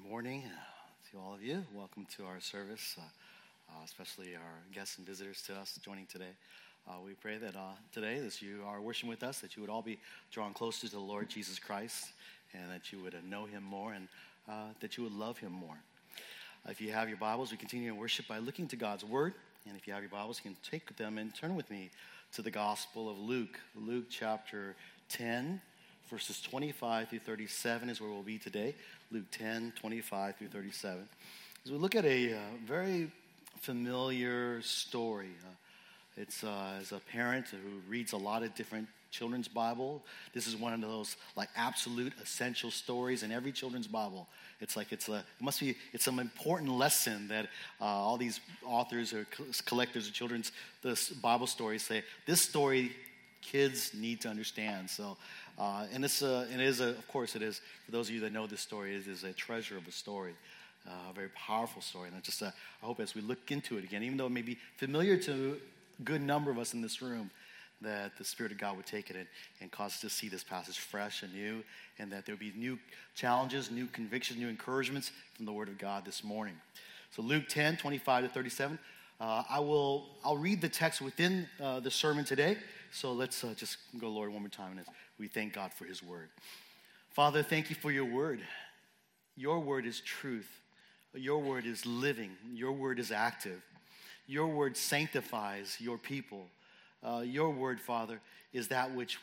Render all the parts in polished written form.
Morning to all of you. Welcome to our service, especially our guests and visitors to us joining today. We pray that today, as you are worshiping with us, that you would all be drawn closer to the Lord Jesus Christ, and that you would know him more, and that you would love him more. If you have your Bibles, we continue in worship by looking to God's Word. And if you have your Bibles, you can take them and turn with me to the Gospel of Luke. Luke chapter 10. Verses 25 through 37 is where we'll be today. Luke 10, 25 through 37. As we look at a very familiar story. It's as a parent who reads a lot of different children's Bible, this is one of those like absolute essential stories in every children's Bible. It's some important lesson that all these authors or collectors of children's Bible stories say, this story kids need to understand. So, and it is, of course, it is, for those of you that know this story, it is a treasure of a story, a very powerful story. And I hope as we look into it again, even though it may be familiar to a good number of us in this room, that the Spirit of God would take it and cause us to see this passage fresh and new, and that there would be new challenges, new convictions, new encouragements from the Word of God this morning. So Luke 10, 25 to 37. I'll read the text within the sermon today. So let's just go, Lord, one more time, and we thank God for his word. Father, thank you for your word. Your word is truth. Your word is living. Your word is active. Your word sanctifies your people. Your word, Father, is that which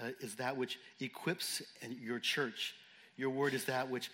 equips your church. Your word is that which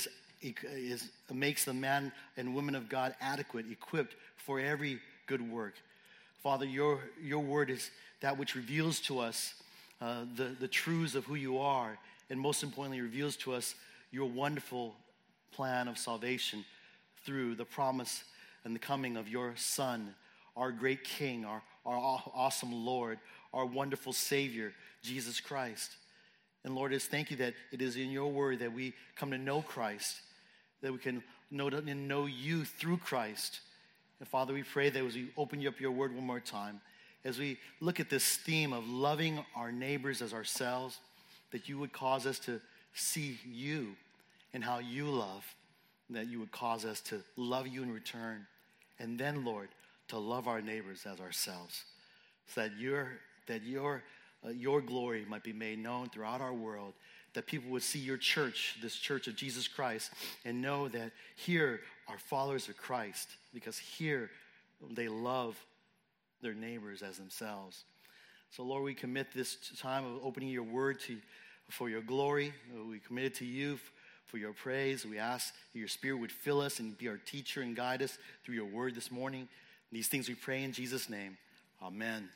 makes the man and woman of God adequate, equipped for every good work. Father, your word is that which reveals to us the truths of who you are, and most importantly, reveals to us your wonderful plan of salvation through the promise and the coming of your Son, our great King, our awesome Lord, our wonderful Savior, Jesus Christ. And Lord, thank you that it is in your word that we come to know Christ, that we can know you through Christ. And Father, we pray that as we open up your word one more time, as we look at this theme of loving our neighbors as ourselves, that you would cause us to see you and how you love, and that you would cause us to love you in return, and then, Lord, to love our neighbors as ourselves, so that your glory might be made known throughout our world, that people would see your church, this church of Jesus Christ, and know that here are followers of Christ, because here they love their neighbors as themselves. So, Lord, we commit this time of opening your word for your glory. We commit it to you for your praise. We ask that your Spirit would fill us and be our teacher and guide us through your word this morning. These things we pray in Jesus' name. Amen.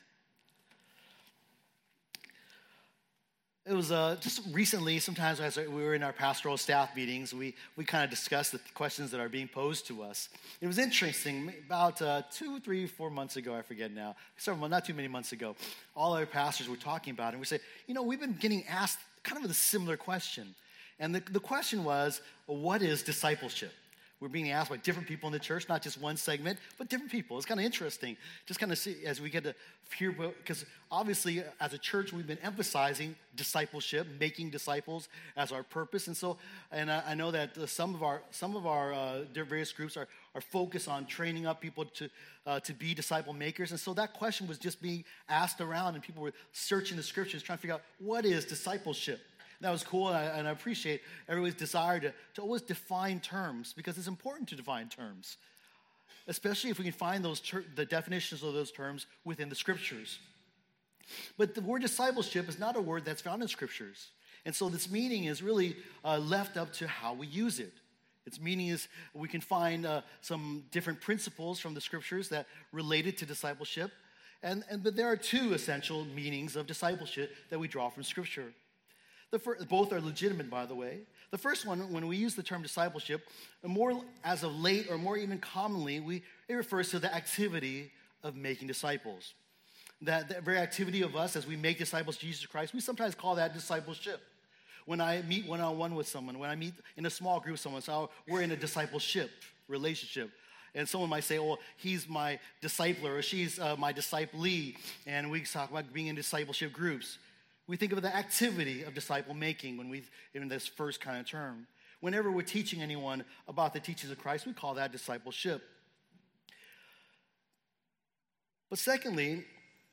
It was just recently, sometimes as we were in our pastoral staff meetings, we kind of discussed the questions that are being posed to us. It was interesting, about 2, 3, 4 months ago, I forget now, not too many months ago, all our pastors were talking about it, and we said, we've been getting asked kind of a similar question. And the question was, what is discipleship? We're being asked by different people in the church, not just one segment, but different people. It's kind of interesting. Just kind of see as we get to hear, because obviously as a church, we've been emphasizing discipleship, making disciples as our purpose. And so, I know that some of our various groups are focused on training up people to be disciple makers. And so that question was just being asked around, and people were searching the scriptures, trying to figure out what is discipleship. That was cool, and I appreciate everybody's desire to always define terms, because it's important to define terms, especially if we can find the definitions of those terms within the scriptures. But the word discipleship is not a word that's found in scriptures, and so this meaning is really left up to how we use it. Its meaning is we can find some different principles from the scriptures that related to discipleship, but there are two essential meanings of discipleship that we draw from scripture. Both are legitimate, by the way. The first one, when we use the term discipleship, more as of late or more even commonly, it refers to the activity of making disciples. That very activity of us as we make disciples of Jesus Christ, we sometimes call that discipleship. When I meet one-on-one with someone, when I meet in a small group with someone, so we're in a discipleship relationship. And someone might say, well, he's my discipler or she's my disciplee, and we talk about being in discipleship groups. We think of the activity of disciple making in this first kind of term. whenever we're teaching anyone about the teachings of Christ, we call that discipleship. But secondly,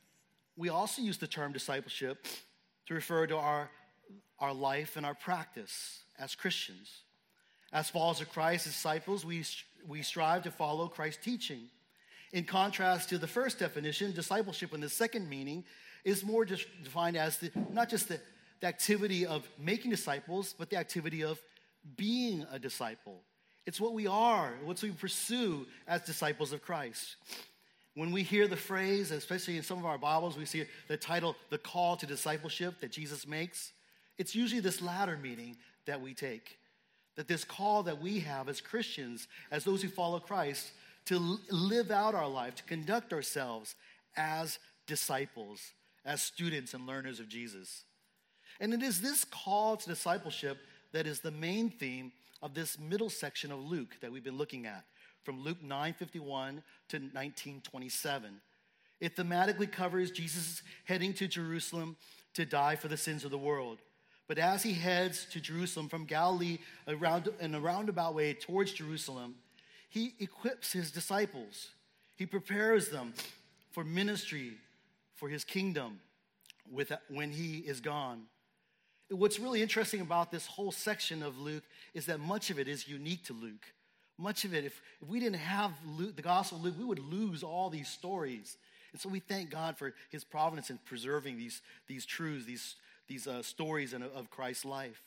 we also use the term discipleship to refer to our life and our practice as Christians. As followers of Christ, as disciples, we strive to follow Christ's teaching. In contrast to the first definition, discipleship in the second meaning is more defined as not just the activity of making disciples, but the activity of being a disciple. It's what we are, what we pursue as disciples of Christ. When we hear the phrase, especially in some of our Bibles, we see the title, the call to discipleship that Jesus makes. It's usually this latter meaning that we take. That this call that we have as Christians, as those who follow Christ, to live out our life, to conduct ourselves as disciples, as students and learners of Jesus. And it is this call to discipleship that is the main theme of this middle section of Luke that we've been looking at, from Luke 9:51 to 19:27. It thematically covers Jesus heading to Jerusalem to die for the sins of the world. But as he heads to Jerusalem from Galilee in a roundabout way towards Jerusalem, he equips his disciples. He prepares them for ministry, for his kingdom when he is gone. What's really interesting about this whole section of Luke is that much of it is unique to Luke. Much of it, if we didn't have Luke, the Gospel of Luke, we would lose all these stories. And so we thank God for his providence in preserving these truths, these stories of Christ's life.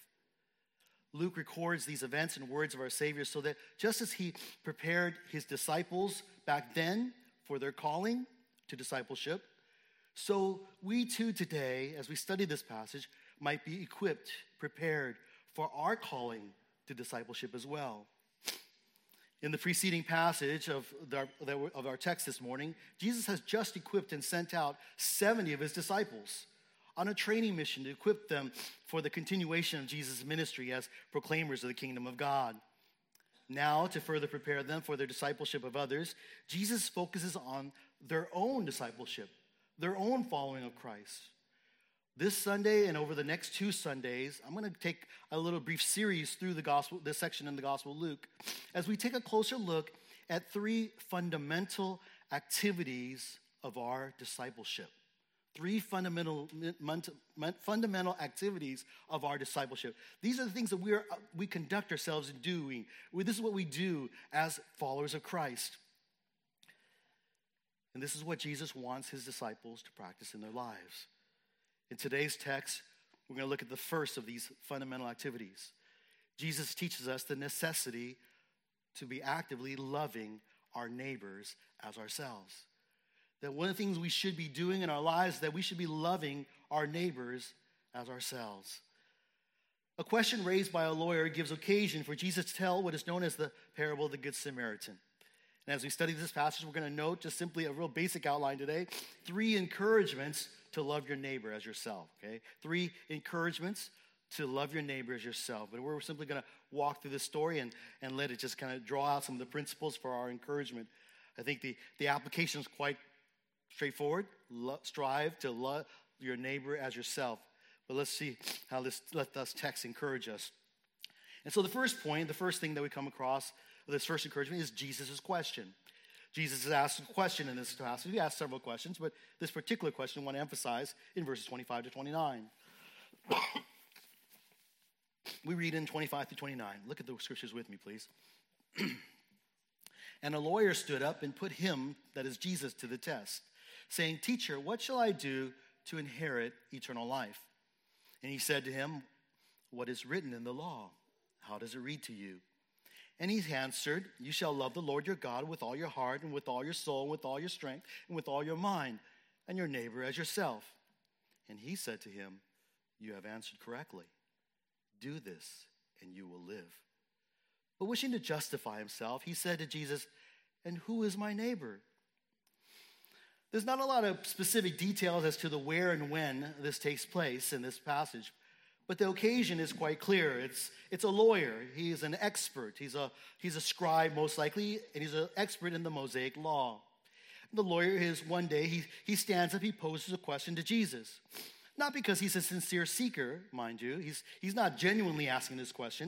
Luke records these events and words of our Savior so that just as he prepared his disciples back then for their calling to discipleship, so we too today, as we study this passage, might be equipped, prepared for our calling to discipleship as well. In the preceding passage of our text this morning, Jesus has just equipped and sent out 70 of his disciples on a training mission to equip them for the continuation of Jesus' ministry as proclaimers of the kingdom of God. Now, to further prepare them for their discipleship of others, Jesus focuses on their own discipleship, their own following of Christ. This Sunday and over the next 2 Sundays, I'm going to take a little brief series through this section in the Gospel of Luke, as we take a closer look at 3 fundamental activities of our discipleship. 3 fundamental activities of our discipleship. These are the things that we conduct ourselves in doing. This is what we do as followers of Christ. And this is what Jesus wants his disciples to practice in their lives. In today's text, we're going to look at the first of these fundamental activities. Jesus teaches us the necessity to be actively loving our neighbors as ourselves. That one of the things we should be doing in our lives is that we should be loving our neighbors as ourselves. A question raised by a lawyer gives occasion for Jesus to tell what is known as the parable of the Good Samaritan. And as we study this passage, we're going to note just simply a real basic outline today, 3 encouragements to love your neighbor as yourself, okay? 3 encouragements to love your neighbor as yourself. But we're simply going to walk through this story and let it just kind of draw out some of the principles for our encouragement. I think the application is quite straightforward. Strive to love your neighbor as yourself. But let's see how this text encourage us. And so the first thing that we come across, this first encouragement, is Jesus' question. Jesus has asked a question in this passage. He asked several questions, but this particular question I want to emphasize in verses 25 to 29. We read in 25 to 29. Look at the scriptures with me, please. And a lawyer stood up and put him, that is Jesus, to the test, saying, "Teacher, what shall I do to inherit eternal life?" And he said to him, "What is written in the law? How does it read to you?" And he answered, "You shall love the Lord your God with all your heart and with all your soul and with all your strength and with all your mind, and your neighbor as yourself." And he said to him, "You have answered correctly. Do this, and you will live." But wishing to justify himself, he said to Jesus, "And who is my neighbor?" There's not a lot of specific details as to the where and when this takes place in this passage, but the occasion is quite clear. It's a lawyer. He's an expert. He's a scribe most likely, and he's an expert in the Mosaic law. The lawyer is one day, he stands up, he poses a question to Jesus. Not because he's a sincere seeker, mind you. He's not genuinely asking this question.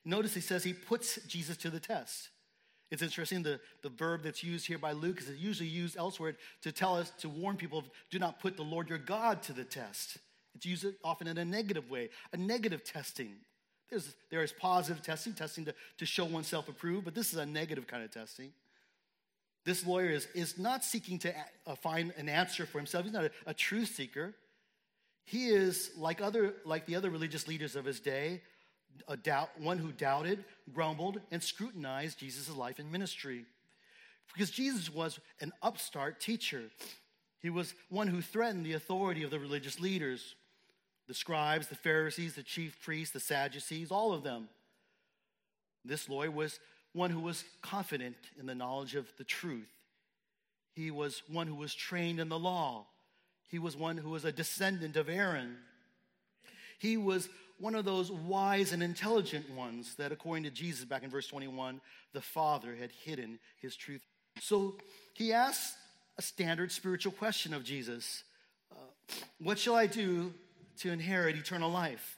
Notice he says he puts Jesus to the test. It's interesting, the verb that's used here by Luke is usually used elsewhere to tell us, to warn people, do not put the Lord your God to the test. It's used often in a negative way, a negative testing. There is positive testing to show oneself approved, but this is a negative kind of testing. This lawyer is not seeking to find an answer for himself. He's not a truth seeker. He is, like the other religious leaders of his day, one who doubted, grumbled, and scrutinized Jesus' life and ministry. Because Jesus was an upstart teacher. He was one who threatened the authority of the religious leaders, the scribes, the Pharisees, the chief priests, the Sadducees, all of them. This lawyer was one who was confident in the knowledge of the truth. He was one who was trained in the law. He was one who was a descendant of Aaron. He was one of those wise and intelligent ones that, according to Jesus back in verse 21, the Father had hidden his truth. So he asked a standard spiritual question of Jesus. What shall I do to inherit eternal life?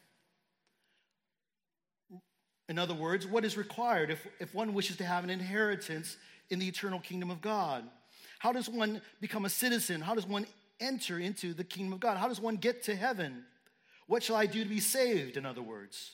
In other words, what is required if one wishes to have an inheritance in the eternal kingdom of God? How does one become a citizen? How does one enter into the kingdom of God? How does one get to heaven? What shall I do to be saved, in other words?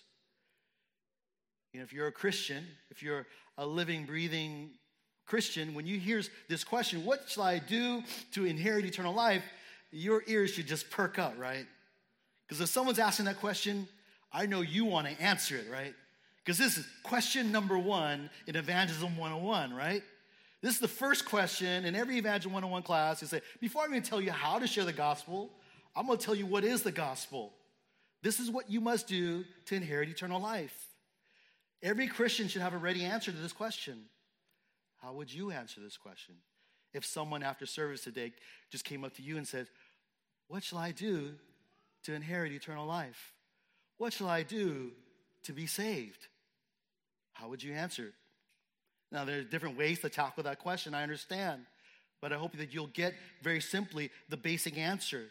If you're a Christian, if you're a living, breathing Christian, when you hear this question, what shall I do to inherit eternal life, your ears should just perk up, right? Because if someone's asking that question, I know you want to answer it, right? Because this is question number 1 in Evangelism 101, right? This is the first question in every Evangelism 101 class. You say, before I'm going to tell you how to share the gospel, I'm going to tell you what is the gospel. This is what you must do to inherit eternal life. Every Christian should have a ready answer to this question. How would you answer this question? If someone after service today just came up to you and said, what shall I do to inherit eternal life? What shall I do to be saved? How would you answer? Now, there's different ways to tackle that question, I understand. But I hope that you'll get very simply the basic answer.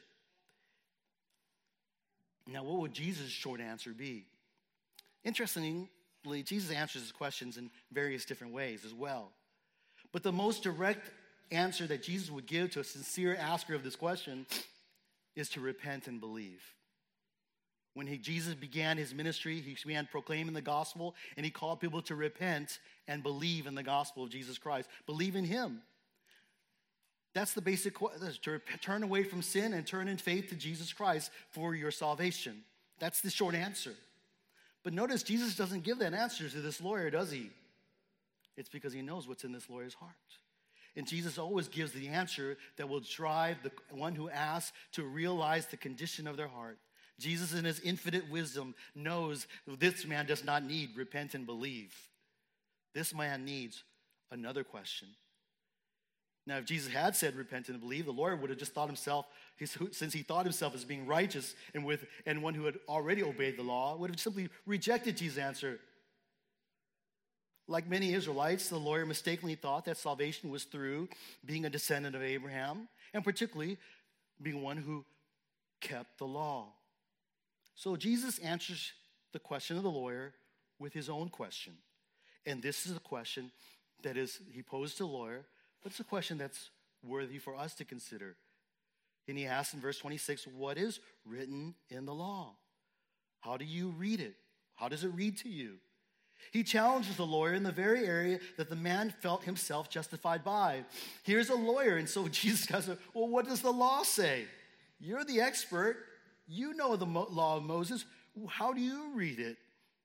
Now, what would Jesus' short answer be? Interestingly, Jesus answers his questions in various different ways as well. But the most direct answer that Jesus would give to a sincere asker of this question is to repent and believe. When Jesus began his ministry, he began proclaiming the gospel, and he called people to repent and believe in the gospel of Jesus Christ. Believe in him. That's the basic question, to turn away from sin and turn in faith to Jesus Christ for your salvation. That's the short answer. But notice Jesus doesn't give that answer to this lawyer, does he? It's because he knows what's in this lawyer's heart. And Jesus always gives the answer that will drive the one who asks to realize the condition of their heart. Jesus, in his infinite wisdom, knows this man does not need repent and believe. This man needs another question. Now, if Jesus had said repent and believe, the lawyer would have just thought himself, since he thought himself as being righteous and one who had already obeyed the law, would have simply rejected Jesus' answer. Like many Israelites, the lawyer mistakenly thought that salvation was through being a descendant of Abraham, and particularly being one who kept the law. So Jesus answers the question of the lawyer with his own question. And this is a question that he posed to the lawyer, but it's a question that's worthy for us to consider. And he asks in verse 26, what is written in the law? How do you read it? How does it read to you? He challenges the lawyer in the very area that the man felt himself justified by. Here's a lawyer, and so Jesus goes, well, what does the law say? You're the expert. You know the law of Moses. How do you read it?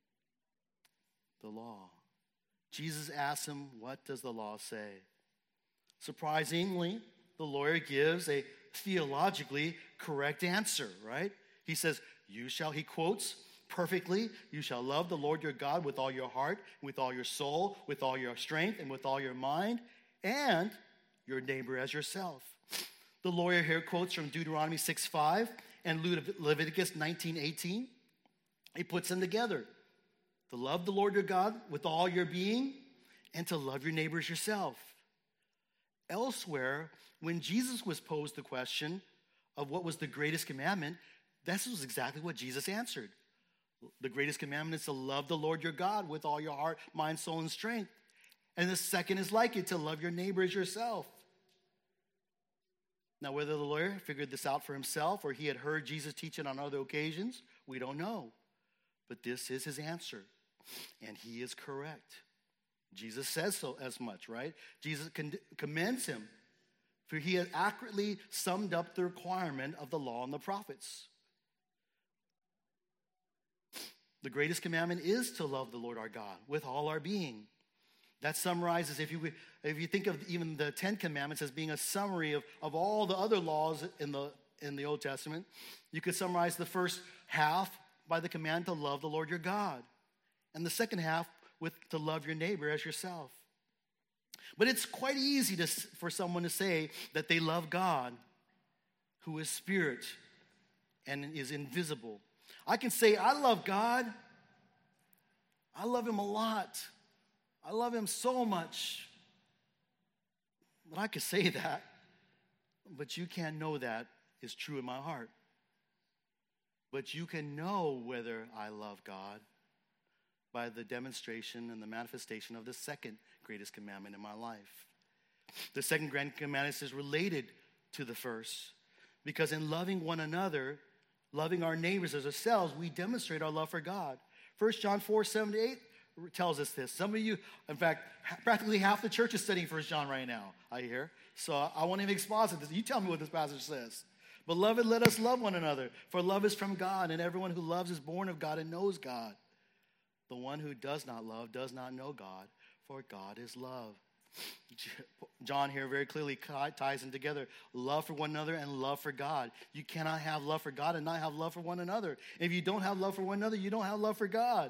The law. Jesus asks him, what does the law say? Surprisingly, the lawyer gives a theologically correct answer, right? He says, he quotes perfectly, you shall love the Lord your God with all your heart, with all your soul, with all your strength, and with all your mind, and your neighbor as yourself. The lawyer here quotes from Deuteronomy 6:5 and Leviticus 19:18. He puts them together. To love the Lord your God with all your being, and to love your neighbor as yourself. Elsewhere, when Jesus was posed the question of what was the greatest commandment, this was exactly what Jesus answered. The greatest commandment is to love the Lord your God with all your heart, mind, soul, and strength. And the second is like it, to love your neighbor as yourself. Now, whether the lawyer figured this out for himself or he had heard Jesus teach it on other occasions, we don't know. But this is his answer, and he is correct. Jesus says so as much, right? Jesus commends him, for he has accurately summed up the requirement of the law and the prophets. The greatest commandment is to love the Lord our God with all our being. That summarizes, if you think of even the 10 Commandments as being a summary of all the other laws in the Old Testament, you could summarize the first half by the command to love the Lord your God, and the second half with to love your neighbor as yourself. But it's quite easy for someone to say that they love God, who is spirit and is invisible. I can say, I love God. I love him a lot. I love him so much. But I could say that, but you can't know that is true in my heart. But you can know whether I love God by the demonstration and the manifestation of the second greatest commandment in my life. The second great commandment is related to the first, because in loving one another, loving our neighbors as ourselves, we demonstrate our love for God. 1 John 4:7-8 tells us this. Some of you, in fact, practically half the church is studying 1 John right now, I hear. So I won't even exposit this. You tell me what this passage says. Beloved, let us love one another, for love is from God, and everyone who loves is born of God and knows God. The one who does not love does not know God, for God is love. John here very clearly ties them together. Love for one another and love for God. You cannot have love for God and not have love for one another. If you don't have love for one another, you don't have love for God.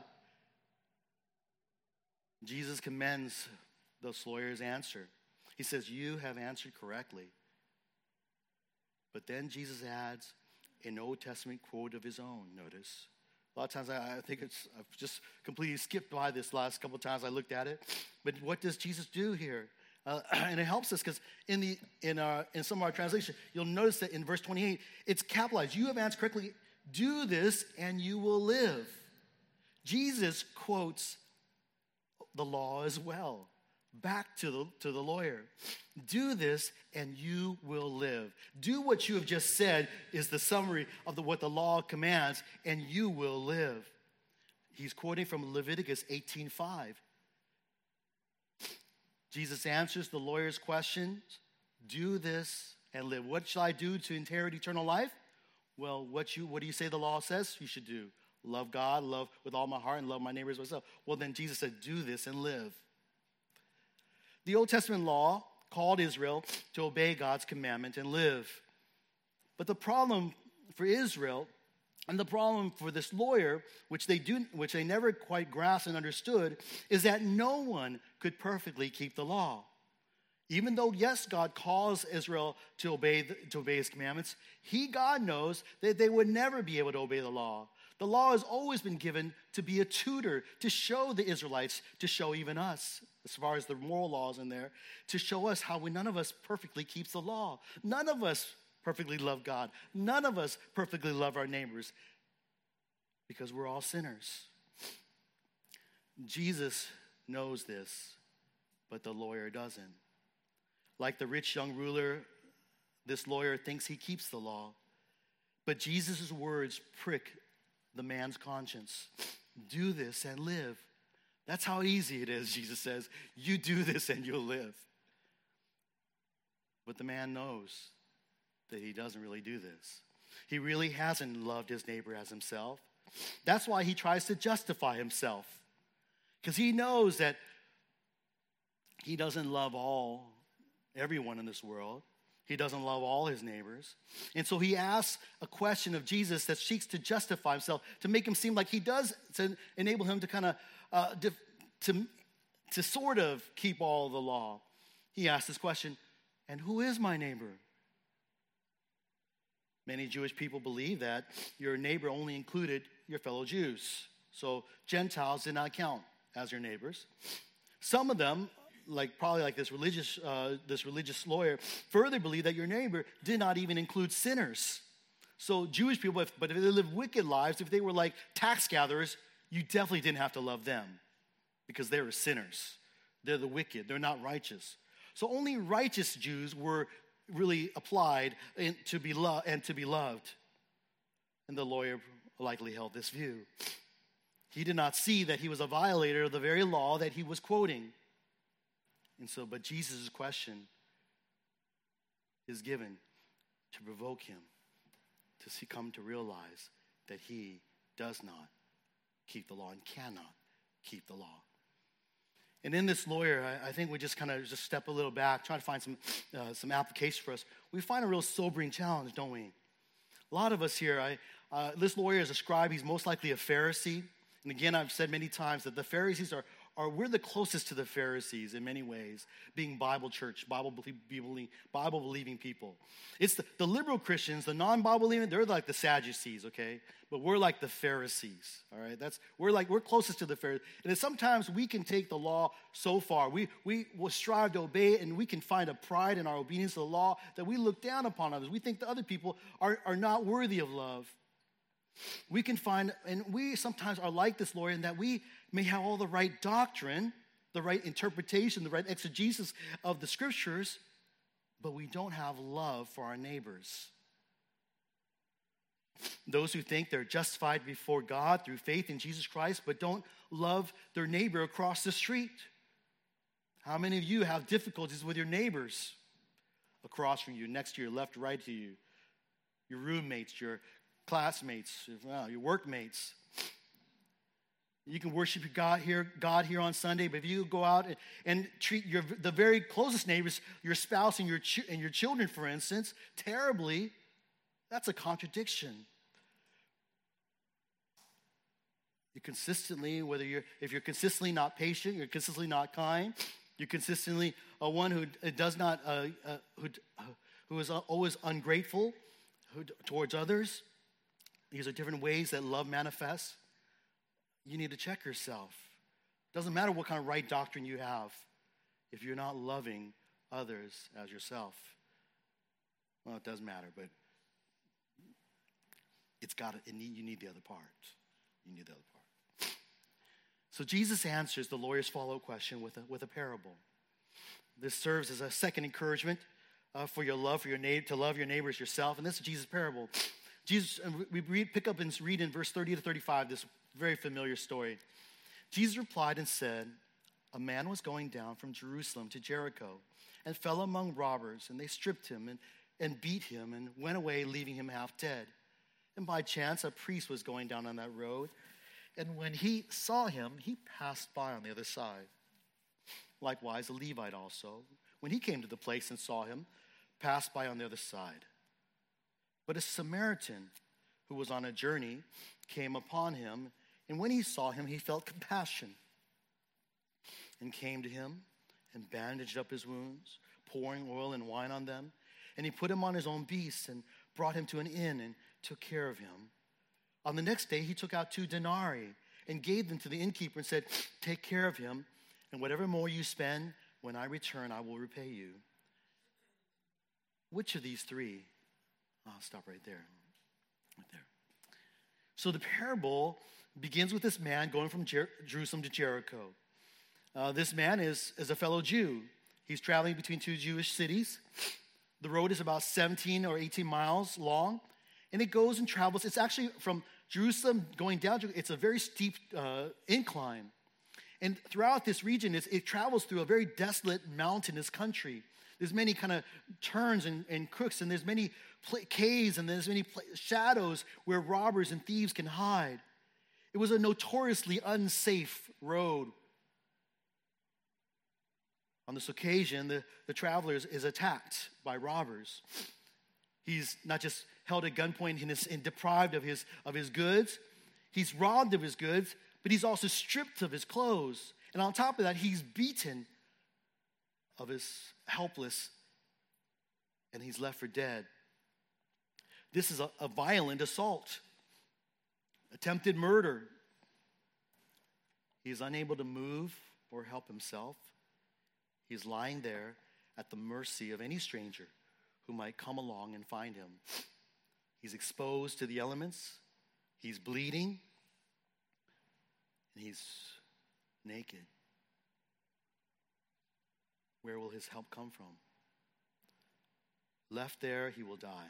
Jesus commends the lawyer's answer. He says, you have answered correctly. But then Jesus adds an Old Testament quote of his own, notice. A lot of times I think I've just completely skipped by this last couple of times I looked at it. But what does Jesus do here? And it helps us because in some of our translation, you'll notice that in verse 28, it's capitalized. You have answered correctly. Do this and you will live. Jesus quotes the law as well, back to the lawyer. Do this and you will live. Do what you have just said is the summary of what the law commands, and you will live. He's quoting from Leviticus 18:5. Jesus answers the lawyer's questions. Do this and live. What shall I do to inherit eternal life? Well, what do you say the law says you should do? Love God, love with all my heart, and love my neighbor as myself. Well, then Jesus said, do this and live. The Old Testament law called Israel to obey God's commandment and live. But the problem for Israel and the problem for this lawyer, which they never quite grasped and understood, is that no one could perfectly keep the law. Even though, yes, God calls Israel to obey his commandments, God knows that they would never be able to obey the law. The law has always been given to be a tutor, to show the Israelites, to show even us, as far as the moral laws in there, to show us how none of us perfectly keeps the law. None of us perfectly love God. None of us perfectly love our neighbors, because we're all sinners. Jesus knows this, but the lawyer doesn't. Like the rich young ruler, this lawyer thinks he keeps the law, but Jesus' words prick the man's conscience. Do this and live. That's how easy it is, Jesus says. You do this and you'll live. But the man knows that he doesn't really do this. He really hasn't loved his neighbor as himself. That's why he tries to justify himself, because he knows that he doesn't love everyone in this world. He doesn't love all his neighbors. And so he asks a question of Jesus that seeks to justify himself, to make him seem like he does, to enable him to kind of, to sort of keep all the law. He asks this question, and who is my neighbor? Many Jewish people believe that your neighbor only included your fellow Jews. So Gentiles did not count as your neighbors. Some of them, probably like this religious lawyer, further believe that your neighbor did not even include sinners. So Jewish people, but if they lived wicked lives, if they were like tax gatherers, you definitely didn't have to love them because they were sinners. They're the wicked. They're not righteous. So only righteous Jews were really applied to be loved. And the lawyer likely held this view. He did not see that he was a violator of the very law that he was quoting. And so, but Jesus' question is given to provoke him to come to realize that he does not keep the law and cannot keep the law. And in this lawyer, I think we just kind of just step a little back, try to find some application for us. We find a real sobering challenge, don't we? A lot of us here, this lawyer is a scribe. He's most likely a Pharisee. And again, I've said many times that the Pharisees we're the closest to the Pharisees in many ways, being Bible church, Bible-believing people. It's the liberal Christians, the non-Bible believing, they're like the Sadducees, okay? But we're like the Pharisees, all right? We're closest to the Pharisees. And sometimes we can take the law so far. We will strive to obey it, and we can find a pride in our obedience to the law that we look down upon others. We think the other people are not worthy of love. We can find, and we sometimes are like this lawyer in that we may have all the right doctrine, the right interpretation, the right exegesis of the scriptures, but we don't have love for our neighbors. Those who think they're justified before God through faith in Jesus Christ, but don't love their neighbor across the street. How many of you have difficulties with your neighbors across from you, next to you, left, right to you, your roommates, your classmates, your workmates? You can worship God here on Sunday, but if you go out and treat the very closest neighbors, your spouse and your children, for instance, terribly, that's a contradiction. You consistently, if you're consistently not patient, you're consistently not kind, you're consistently one who is always ungrateful towards others. These are different ways that love manifests. You need to check yourself. Doesn't matter what kind of right doctrine you have if you're not loving others as yourself. Well, it does matter, but you need the other part. You need the other part. So Jesus answers the lawyer's follow-up question with a parable. This serves as a second encouragement for your love for your neighbor, to love your neighbor as yourself. And this is Jesus' parable. Jesus, we pick up and read in verse 30 to 35 this very familiar story. Jesus replied and said, "A man was going down from Jerusalem to Jericho and fell among robbers, and they stripped him and beat him and went away, leaving him half dead. And by chance, a priest was going down on that road, and when he saw him, he passed by on the other side. Likewise, a Levite also, when he came to the place and saw him, passed by on the other side. But a Samaritan who was on a journey came upon him, and when he saw him, he felt compassion and came to him and bandaged up his wounds, pouring oil and wine on them. And he put him on his own beast and brought him to an inn and took care of him. On the next day, he took out 2 denarii and gave them to the innkeeper and said, 'Take care of him, and whatever more you spend, when I return, I will repay you.' Which of these 3?" I'll stop right there. Right there. So the parable begins with this man going from Jerusalem to Jericho. This man is a fellow Jew. He's traveling between 2 Jewish cities. The road is about 17 or 18 miles long, and it goes and travels. It's actually from Jerusalem going down. It's a very steep incline. And throughout this region, it travels through a very desolate, mountainous country. There's many kind of turns and crooks, and there's many caves, and there's many shadows where robbers and thieves can hide. It was a notoriously unsafe road. On this occasion, the traveler is attacked by robbers. He's not just held at gunpoint and deprived of his goods. He's robbed of his goods, but he's also stripped of his clothes. And on top of that, he's beaten of his helpless, and he's left for dead. This is a violent assault, attempted murder. He is unable to move or help himself. He's lying there at the mercy of any stranger who might come along and find him. He's exposed to the elements. He's bleeding. And he's naked. Where will his help come from? Left there, he will die.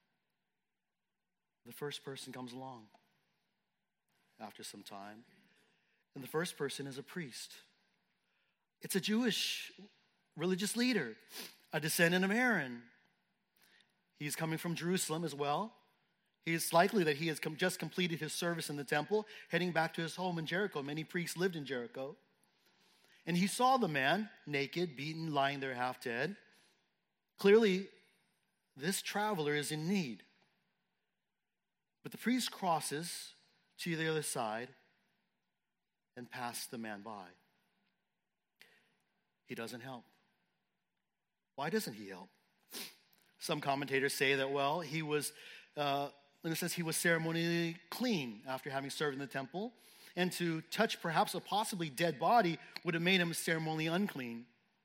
The first person comes along after some time. And the first person is a priest. It's a Jewish religious leader, a descendant of Aaron. He's coming from Jerusalem as well. It's likely that he has just completed his service in the temple, heading back to his home in Jericho. Many priests lived in Jericho. And he saw the man, naked, beaten, lying there half dead. Clearly, this traveler is in need. But the priest crosses to the other side and passes the man by. He doesn't help. Why doesn't he help? Some commentators say that, well, he was, in a sense, he was ceremonially clean after having served in the temple. And to touch perhaps a possibly dead body would have made him ceremonially unclean.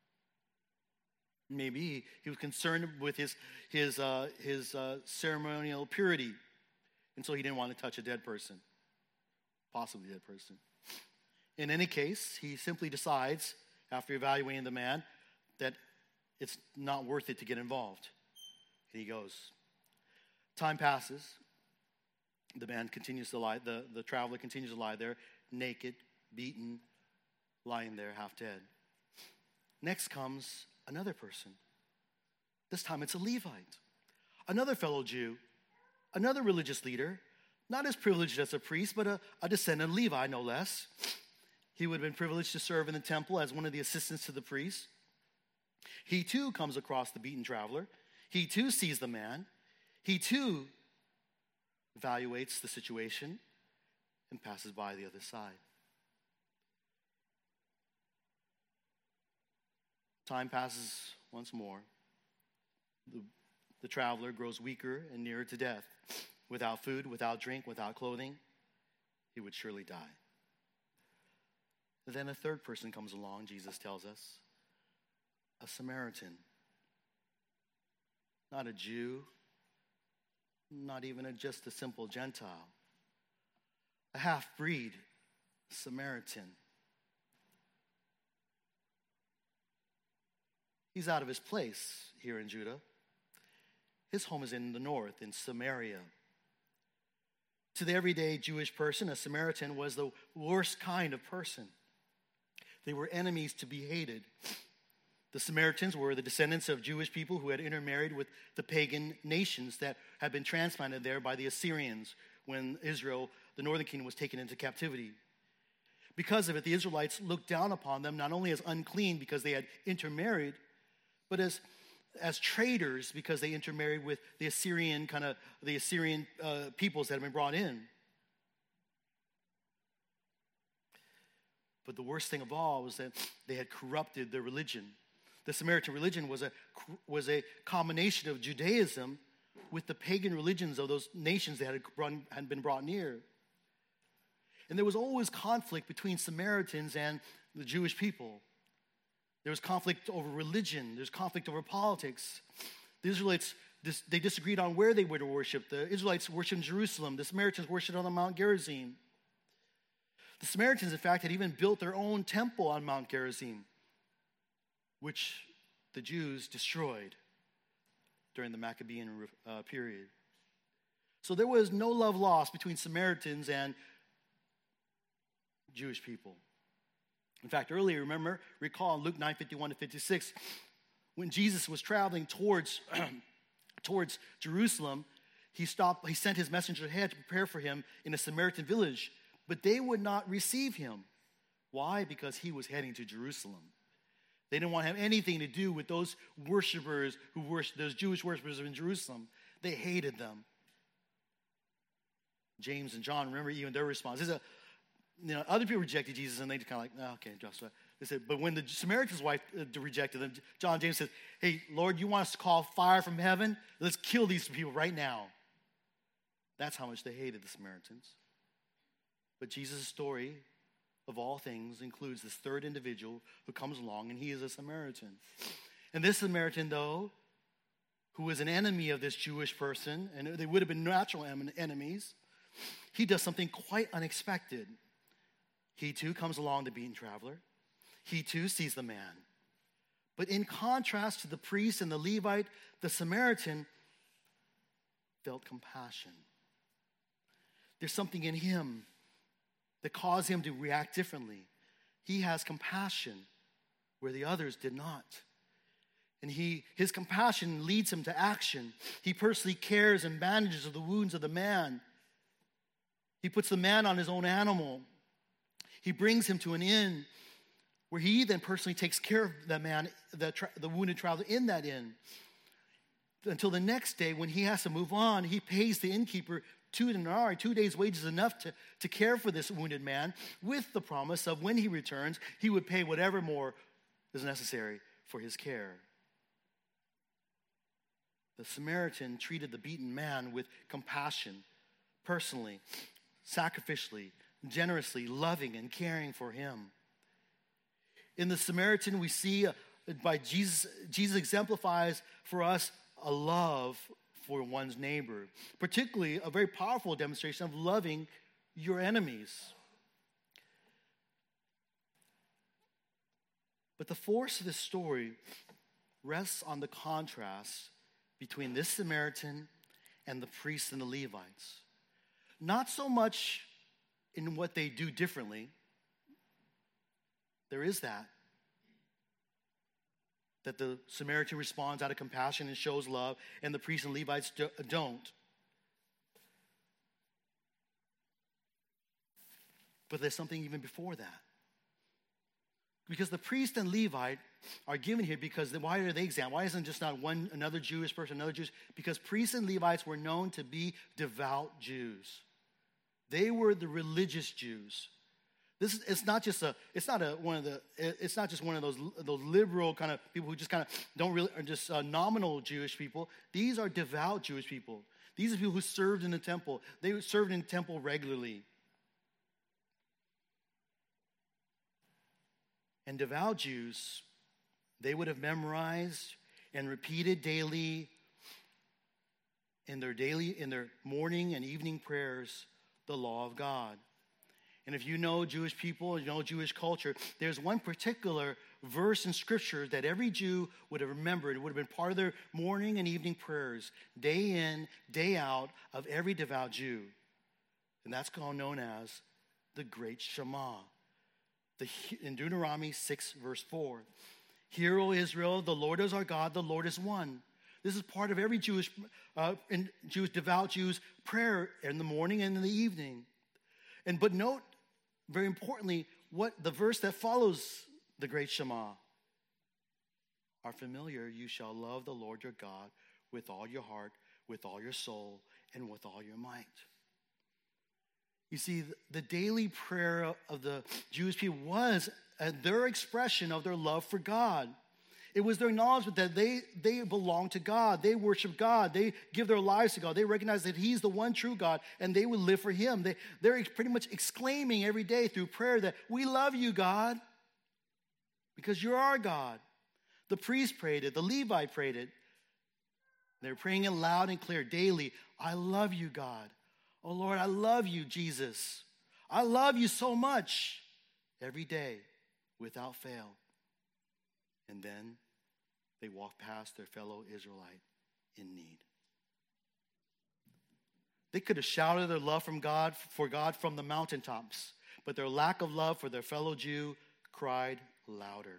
Maybe he was concerned with his ceremonial purity. And so he didn't want to touch a dead person, possibly dead person. In any case, he simply decides, after evaluating the man, that it's not worth it to get involved. And he goes. Time passes. The man continues to lie, the traveler continues to lie there, naked, beaten, lying there half dead. Next comes another person. This time it's a Levite, another fellow Jew, another religious leader, not as privileged as a priest, but a descendant of Levi, no less. He would have been privileged to serve in the temple as one of the assistants to the priest. He too comes across the beaten traveler. He too sees the man. He too evaluates the situation and passes by the other side. Time passes once more. The traveler grows weaker and nearer to death. Without food, without drink, without clothing, he would surely die. And then a third person comes along, Jesus tells us, a Samaritan. Not a Jew, not even just a simple Gentile. A half-breed Samaritan. He's out of his place here in Judah. His home is in the north, in Samaria. To the everyday Jewish person, a Samaritan was the worst kind of person. They were enemies to be hated. The Samaritans were the descendants of Jewish people who had intermarried with the pagan nations that had been transplanted there by the Assyrians when Israel, the northern kingdom, was taken into captivity. Because of it, the Israelites looked down upon them not only as unclean because they had intermarried, but as traitors because they intermarried with the Assyrian peoples that had been brought in. But the worst thing of all was that they had corrupted their religion. The Samaritan religion was a combination of Judaism with the pagan religions of those nations that had been brought near. And there was always conflict between Samaritans and the Jewish people. There was conflict over religion. There's conflict over politics. The Israelites, they disagreed on where they were to worship. The Israelites worshiped in Jerusalem. The Samaritans worshiped on Mount Gerizim. The Samaritans, in fact, had even built their own temple on Mount Gerizim, which the Jews destroyed during the Maccabean period. So there was no love lost between Samaritans and Jewish people. In fact, earlier, recall in Luke 9:51-56, when Jesus was traveling towards Jerusalem, he sent his messenger ahead to prepare for him in a Samaritan village, but they would not receive him. Why? Because he was heading to Jerusalem. They didn't want to have anything to do with those worshipers those Jewish worshipers in Jerusalem. They hated them. James and John, remember even their response. Other people rejected Jesus and they kind of like, oh, okay, Joshua. They said, but when the Samaritan's wife rejected them, James said, hey, Lord, you want us to call fire from heaven? Let's kill these people right now. That's how much they hated the Samaritans. But Jesus' story of all things includes this third individual who comes along, and he is a Samaritan. And this Samaritan, though, who is an enemy of this Jewish person, and they would have been natural enemies, he does something quite unexpected. He too comes along the beaten traveler. He too sees the man. But in contrast to the priest and the Levite, the Samaritan felt compassion. There's something in him that caused him to react differently. He has compassion where the others did not. And his compassion leads him to action. He personally cares and bandages the wounds of the man. He puts the man on his own animal. He brings him to an inn where he then personally takes care of the man, the wounded traveler in that inn. Until the next day when he has to move on, he pays the innkeeper 2 denarii, 2 days' wages enough to care for this wounded man, with the promise of when he returns, he would pay whatever more is necessary for his care. The Samaritan treated the beaten man with compassion, personally, sacrificially, generously, loving and caring for him. In the Samaritan, we see by Jesus exemplifies for us a love for one's neighbor, particularly a very powerful demonstration of loving your enemies. But the force of this story rests on the contrast between this Samaritan and the priests and the Levites. Not so much in what they do differently. There is that the Samaritan responds out of compassion and shows love, and the priests and Levites don't. But there's something even before that. Because the priest and Levite are given here because why are they exempt? Why isn't just not another Jewish person, another Jewish? Because priests and Levites were known to be devout Jews. They were the religious Jews. It's not just one of those liberal kind of people who just kind of don't really are just nominal Jewish people. These are devout Jewish people. These are people who served in the temple. They served in the temple regularly. And devout Jews, they would have memorized and repeated daily in their morning and evening prayers the law of God. And if you know Jewish people, you know Jewish culture, there's one particular verse in Scripture that every Jew would have remembered. It would have been part of their morning and evening prayers, day in, day out, of every devout Jew. And that's known as the Great Shema. In Deuteronomy 6, verse 4. Hear, O Israel, the Lord is our God, the Lord is one. This is part of every devout Jew's prayer in the morning and in the evening. But note, very importantly, what the verse that follows the Great Shema are familiar. You shall love the Lord your God with all your heart, with all your soul, and with all your might. You see, the daily prayer of the Jewish people was their expression of their love for God. It was their acknowledgement that they belong to God. They worship God. They give their lives to God. They recognize that He's the one true God, and they would live for Him. They're pretty much exclaiming every day through prayer that we love you, God, because you're our God. The priest prayed it. The Levite prayed it. They're praying it loud and clear daily. I love you, God. Oh, Lord, I love you, Jesus. I love you so much every day without fail. And then they walk past their fellow Israelite in need. They could have shouted their love for God from the mountaintops, but their lack of love for their fellow Jew cried louder.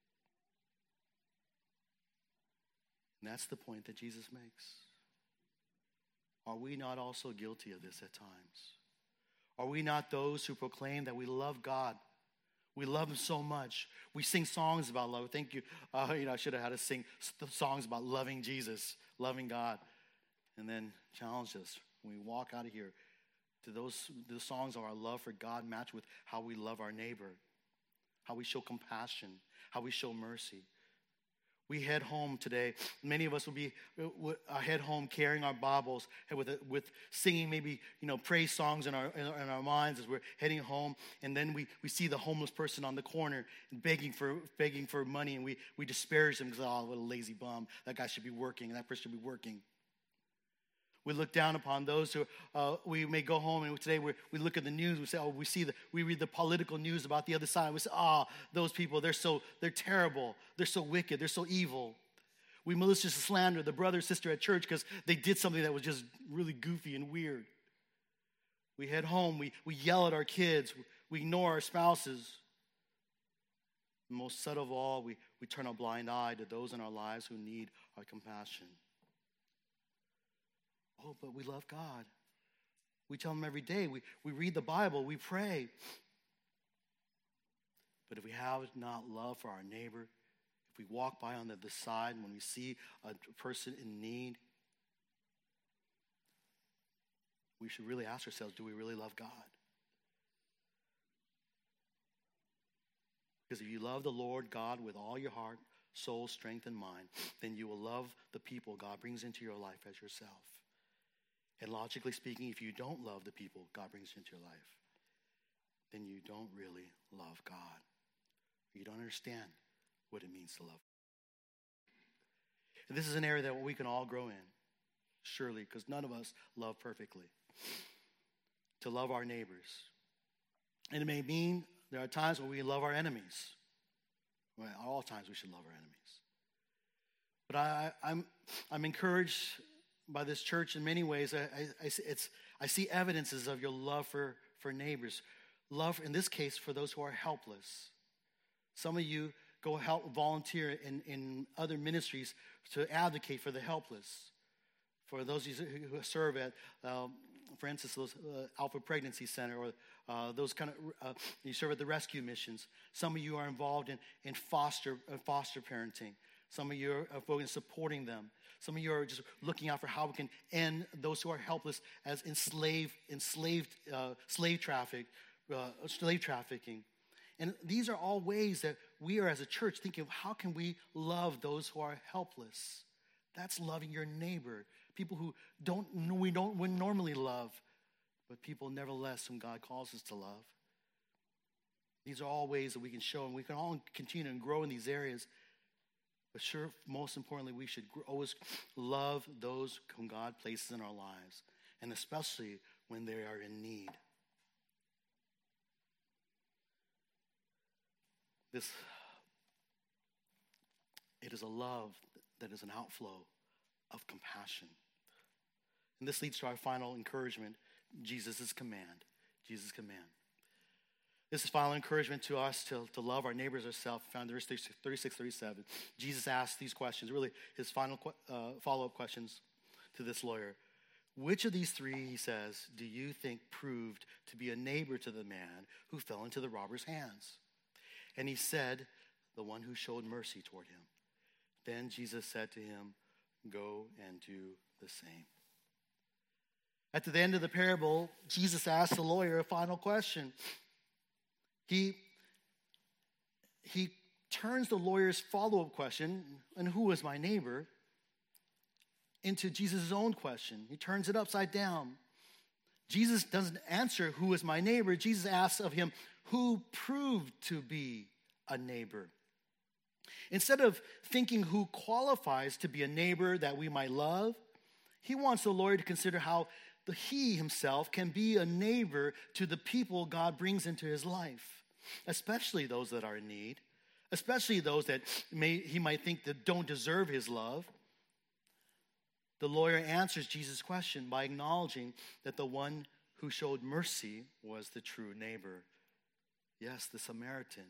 And that's the point that Jesus makes. Are we not also guilty of this at times? Are we not those who proclaim that we love God? We love Him so much. We sing songs about love. Thank you. I should have had us sing songs about loving Jesus, loving God. And then challenge us when we walk out of here to those songs of our love for God match with how we love our neighbor, how we show compassion, how we show mercy. We head home today. Many of us will be head home carrying our Bibles with singing maybe praise songs in our minds as we're heading home. And then we see the homeless person on the corner begging for money, and we disparage them because, oh, what a lazy bum. That guy should be working, and that person should be working. We look down upon those who we may go home, and today we look at the news. We say, oh, we read the political news about the other side. We say, oh, those people, they're terrible. They're so wicked. They're so evil. We maliciously slander the brother or sister at church because they did something that was just really goofy and weird. We head home. We yell at our kids. We ignore our spouses. And most subtle of all, we turn a blind eye to those in our lives who need our compassion. Oh, but we love God. We tell him every day. We read the Bible. We pray. But if we have not love for our neighbor, if we walk by on the other side when we see a person in need, we should really ask ourselves, do we really love God? Because if you love the Lord God with all your heart, soul, strength, and mind, then you will love the people God brings into your life as yourself. And logically speaking, if you don't love the people God brings into your life, then you don't really love God. You don't understand what it means to love. And this is an area that we can all grow in, surely, because none of us love perfectly. To love our neighbors. And it may mean there are times when we love our enemies. Well, at all times we should love our enemies. But I'm encouraged by this church in many ways. I see evidences of your love for neighbors. Love, in this case, for those who are helpless. Some of you go help volunteer in other ministries to advocate for the helpless. For those of you who serve at, for instance, those Alpha Pregnancy Center, or those kind of, you serve at the rescue missions. Some of you are involved in foster parenting. Some of you are focused on supporting them. Some of you are just looking out for how we can end those who are helpless as slave trafficking. And these are all ways that we are as a church thinking of how can we love those who are helpless. That's loving your neighbor. People who we wouldn't normally love, but people nevertheless whom God calls us to love. These are all ways that we can show, and we can all continue and grow in these areas. But sure, most importantly, we should always love those whom God places in our lives, and especially when they are in need. It is a love that is an outflow of compassion. And this leads to our final encouragement, Jesus' command. Jesus' command. This is final encouragement to us to love our neighbors ourselves, found in verse 36, 37. Jesus asked these questions, really his final follow-up questions to this lawyer. Which of these three, he says, do you think proved to be a neighbor to the man who fell into the robber's hands? And he said, the one who showed mercy toward him. Then Jesus said to him, go and do the same. At the end of the parable, Jesus asked the lawyer a final question. He turns the lawyer's follow-up question, and who is my neighbor, into Jesus' own question. He turns it upside down. Jesus doesn't answer, who is my neighbor? Jesus asks of him, who proved to be a neighbor? Instead of thinking who qualifies to be a neighbor that we might love, he wants the lawyer to consider how he himself can be a neighbor to the people God brings into his life, especially those that are in need, especially those that he might think that don't deserve his love. The lawyer answers Jesus' question by acknowledging that the one who showed mercy was the true neighbor. Yes, the Samaritan.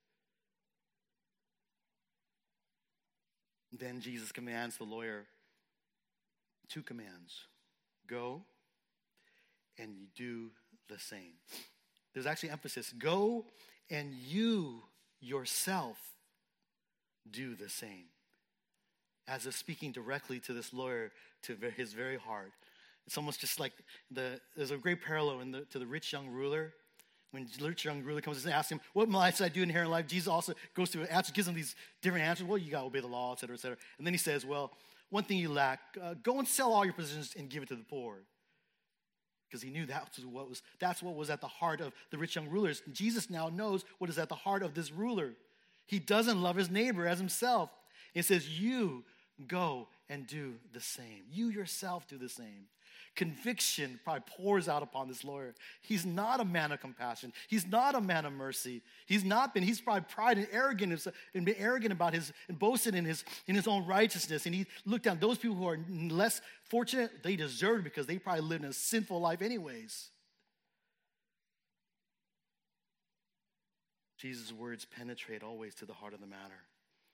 Then Jesus commands the lawyer two commands. Go and you do the same. There's actually emphasis. Go and you yourself do the same. As if speaking directly to this lawyer, to his very heart. It's almost just like there's a great parallel to the rich young ruler. When the rich young ruler comes and asks him, what must I do to inherit life? Jesus also goes through an answer, gives him these different answers. Well, you got to obey the law, et cetera, et cetera. And then he says, well, one thing you lack, go and sell all your possessions and give it to the poor. Because he knew that's what was at the heart of the rich young rulers. Jesus now knows what is at the heart of this ruler. He doesn't love his neighbor as himself. It says, you go and do the same. You yourself do the same. Conviction probably pours out upon this lawyer. He's not a man of compassion. He's not a man of mercy. He's probably pride and arrogant and been arrogant about and boasted in his own righteousness. And he looked down those people who are less fortunate, they deserve it because they probably lived in a sinful life anyways. Jesus' words penetrate always to the heart of the matter.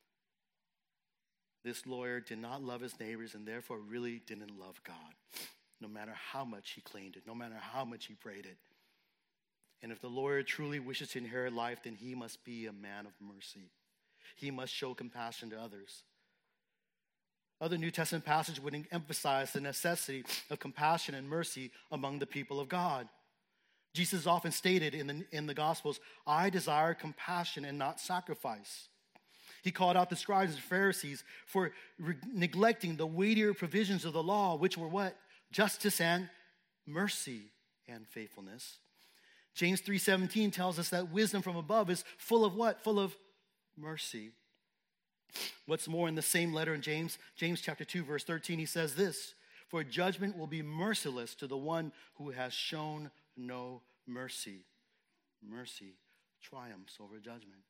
This lawyer did not love his neighbors and therefore really didn't love God. No matter how much he claimed it, no matter how much he prayed it. And if the lawyer truly wishes to inherit life, then he must be a man of mercy. He must show compassion to others. Other New Testament passages would emphasize the necessity of compassion and mercy among the people of God. Jesus often stated in the Gospels, I desire compassion and not sacrifice. He called out the scribes and Pharisees for neglecting the weightier provisions of the law, which were what? Justice and mercy and faithfulness. James 3:17 tells us that wisdom from above is full of what? Full of mercy. What's more, in the same letter in James chapter 2, verse 13, he says this, for judgment will be merciless to the one who has shown no mercy. Mercy triumphs over judgment.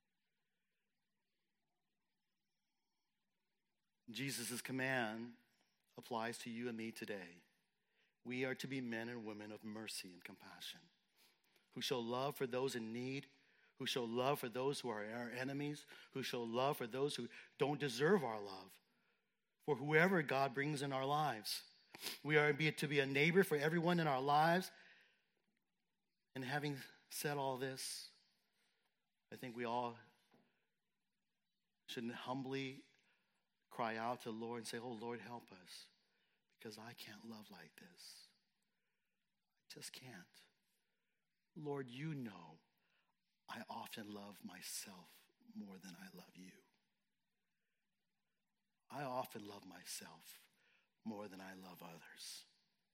Jesus' command applies to you and me today. We are to be men and women of mercy and compassion, who show love for those in need, who show love for those who are our enemies, who show love for those who don't deserve our love, for whoever God brings in our lives. We are to be a neighbor for everyone in our lives. And having said all this, I think we all should humbly cry out to the Lord and say, oh, Lord, help us, because I can't love like this. I just can't. Lord, you know I often love myself more than I love you. I often love myself more than I love others.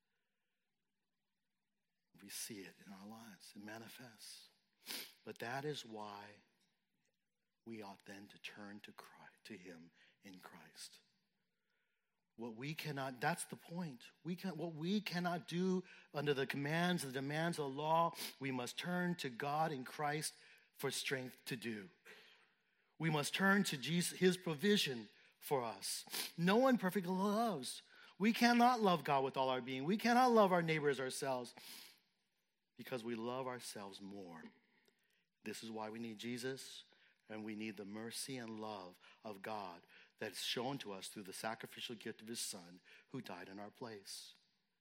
We see it in our lives. It manifests. But that is why we ought then to turn to him in Christ. That's the point. What we cannot do under the demands of the law, we must turn to God in Christ for strength to do. We must turn to Jesus, his provision for us. No one perfectly loves. We cannot love God with all our being. We cannot love our neighbors ourselves because we love ourselves more. This is why we need Jesus, and we need the mercy and love of God that's shown to us through the sacrificial gift of his Son who died in our place.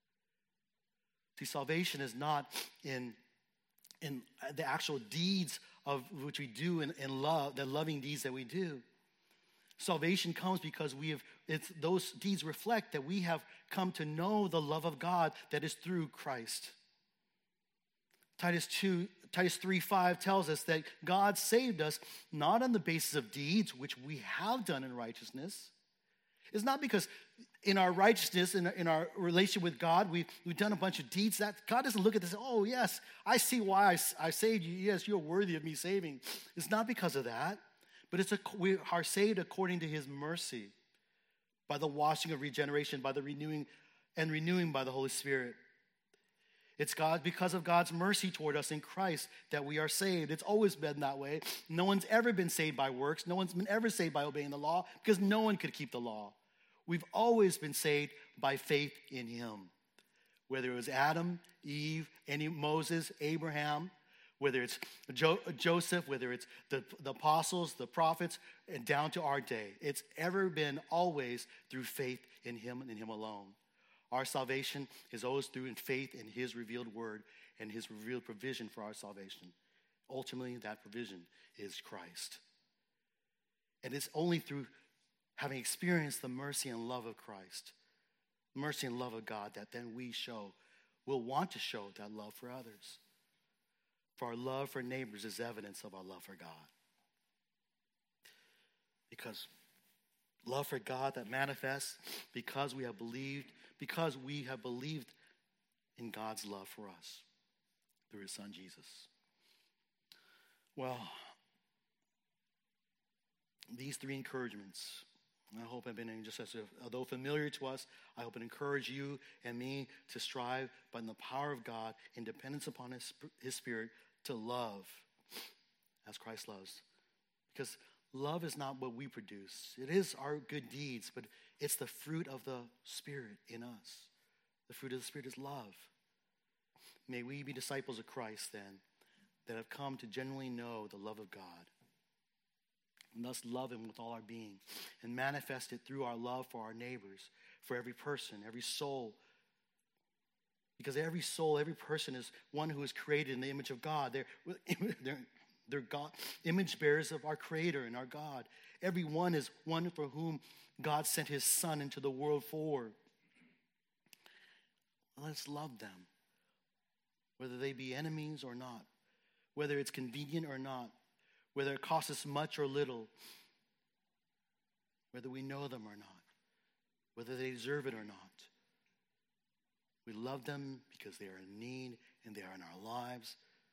See, salvation is not in the actual deeds of which we do in love, the loving deeds that we do. Salvation comes because those deeds reflect that we have come to know the love of God that is through Christ. Titus 3:5 tells us that God saved us not on the basis of deeds which we have done in righteousness. It's not because in our righteousness, in our relationship with God, we've done a bunch of deeds. That God doesn't look at this, oh yes, I see why I saved you. Yes, you're worthy of me saving. It's not because of that, but we are saved according to his mercy, by the washing of regeneration, by the renewing by the Holy Spirit. It's because of God's mercy toward us in Christ that we are saved. It's always been that way. No one's ever been saved by works. No one's been ever saved by obeying the law because no one could keep the law. We've always been saved by faith in him. Whether it was Adam, Eve, Moses, Abraham, whether it's Joseph, whether it's the apostles, the prophets, and down to our day. It's ever been always through faith in him and in him alone. Our salvation is always through faith in his revealed word and his revealed provision for our salvation. Ultimately, that provision is Christ. And it's only through having experienced the mercy and love of Christ, mercy and love of God, that then we'll want to show that love for others. For our love for neighbors is evidence of our love for God. Because love for God that manifests because we have believed in God's love for us through his son Jesus. Well, these three encouragements, I hope have been just as although familiar to us, I hope it encourage you and me to strive, but in the power of God, in dependence upon his Spirit, to love as Christ loves. Because love is not what we produce. It is our good deeds, but it's the fruit of the Spirit in us. The fruit of the Spirit is love. May we be disciples of Christ then, that have come to genuinely know the love of God, and thus love him with all our being, and manifest it through our love for our neighbors, for every person, every soul. Because every soul, every person is one who is created in the image of God. They're God, image bearers of our Creator and our God. Every one is one for whom God sent his Son into the world for. Let's love them, whether they be enemies or not, whether it's convenient or not, whether it costs us much or little, whether we know them or not, whether they deserve it or not. We love them because they are in need and they are in our lives,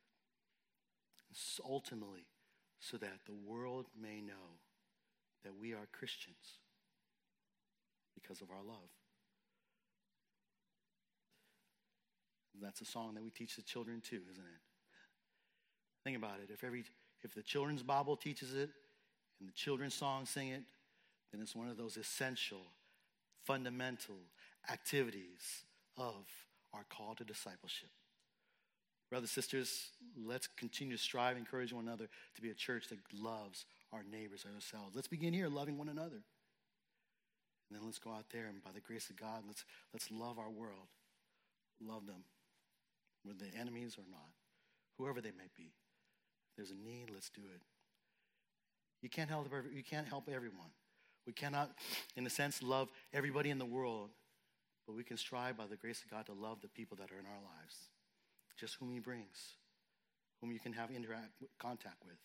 ultimately, so that the world may know that we are Christians because of our love. That's a song that we teach the children too, isn't it? Think about it. If the children's Bible teaches it and the children's songs sing it, then it's one of those essential, fundamental activities of our call to discipleship. Brothers and sisters, let's continue to strive, encourage one another to be a church that loves our neighbors and ourselves. Let's begin here loving one another. And then let's go out there and by the grace of God, let's love our world. Love them, whether they're enemies or not, whoever they may be. If there's a need, let's do it. You can't help everyone. We cannot, in a sense, love everybody in the world, but we can strive by the grace of God to love the people that are in our lives, just whom he brings, whom you can have contact with.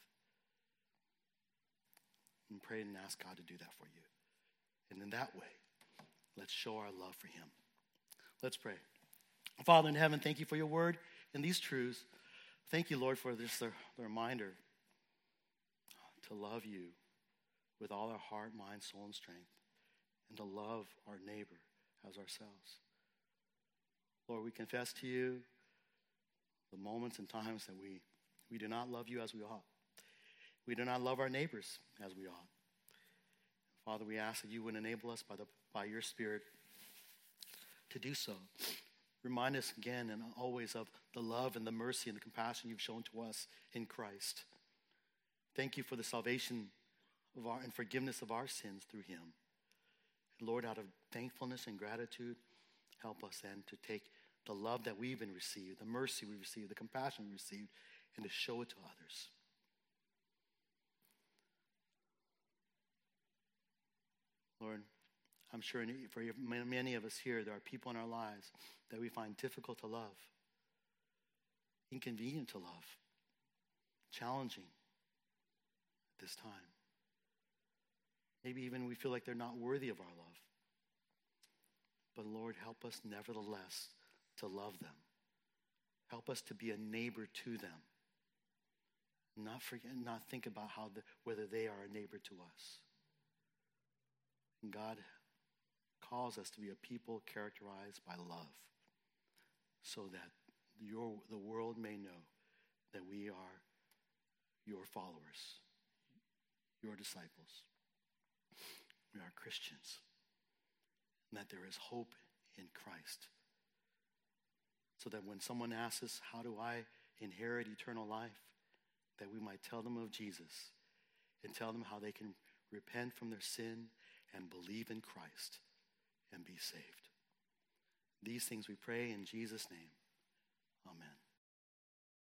And pray and ask God to do that for you. And in that way, let's show our love for him. Let's pray. Father in heaven, thank you for your word and these truths. Thank you, Lord, for this the reminder to love you with all our heart, mind, soul, and strength, and to love our neighbor as ourselves. Lord, we confess to you the moments and times that we do not love you as we ought. We do not love our neighbors as we ought. Father, we ask that you would enable us by your Spirit to do so. Remind us again and always of the love and the mercy and the compassion you've shown to us in Christ. Thank you for the salvation of and forgiveness of our sins through him. And Lord, out of thankfulness and gratitude, help us then to take the love that we've been received, the mercy we received, the compassion we received, and to show it to others. Lord, I'm sure for many of us here, there are people in our lives that we find difficult to love, inconvenient to love, challenging at this time. Maybe even we feel like they're not worthy of our love. But Lord, help us nevertheless to love them. Help us to be a neighbor to them. Not think about whether they are a neighbor to us. And God calls us to be a people characterized by love, so that the world may know that we are your followers, your disciples. We are Christians, and that there is hope in Christ. So that when someone asks us, how do I inherit eternal life? That we might tell them of Jesus and tell them how they can repent from their sin and believe in Christ and be saved. These things we pray in Jesus' name. Amen.